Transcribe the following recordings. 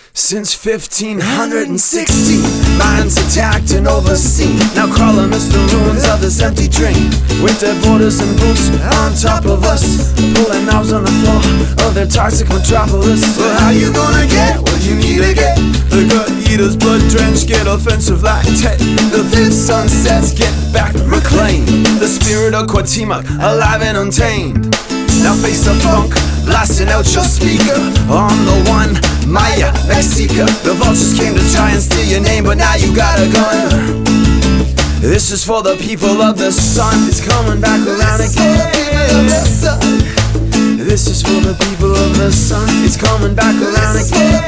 Since 1516, minds attacked and overseen. Now crawl amidst the ruins of this empty drain, with their borders and boots on top of us, pulling knobs on the floor of their toxic metropolis. But how you gonna get what you need to get? The gut eaters, blood drenched, get offensive like Tet. The fifth sunsets, get back reclaimed. The spirit of Cuauhtemoc, alive and untamed. Now face the funk, blasting out your speaker. On the one, Maya, Mexica. The vultures came to try and steal your name, but now you got a gun. This is for the people of the sun. It's coming back around again. This is for the people of the sun. It's coming back around again.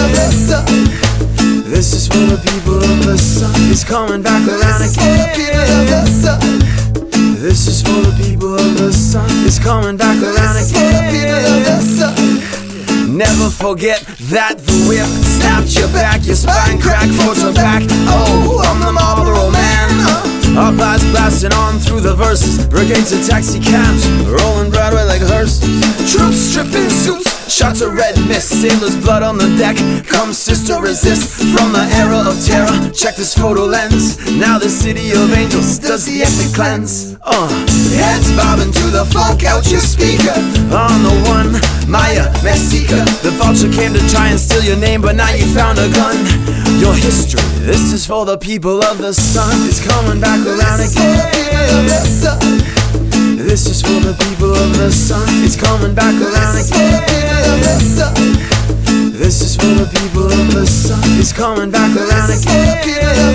This is for the people of the sun. It's coming back around again. This is for the people of the sun. It's coming back around again. Never forget that the whip snapped your back, your spine cracked, photo back. Oh, I'm the Marlboro Man. Our blast blasting on through the verses. Brigades of taxi cabs rolling Broadway like hearses. Troops stripping suits, shots of red mist, sailors' blood on the deck. Come sister, resist from the era of terror. Check this photo lens. Now the city of angels does the epic cleanse. Heads bobbing to the funk out your speaker. On the one, Maya, Mexica. The vulture came to try and steal your name, but now you found a gun. Your history, this is for the people of the sun. It's coming back around again. This is for the people of the sun. It's coming back around again. This is for the people of the sun. It's coming back around again.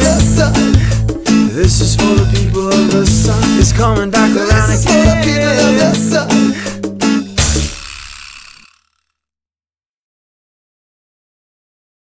This is for the people of the sun. It's coming back around again.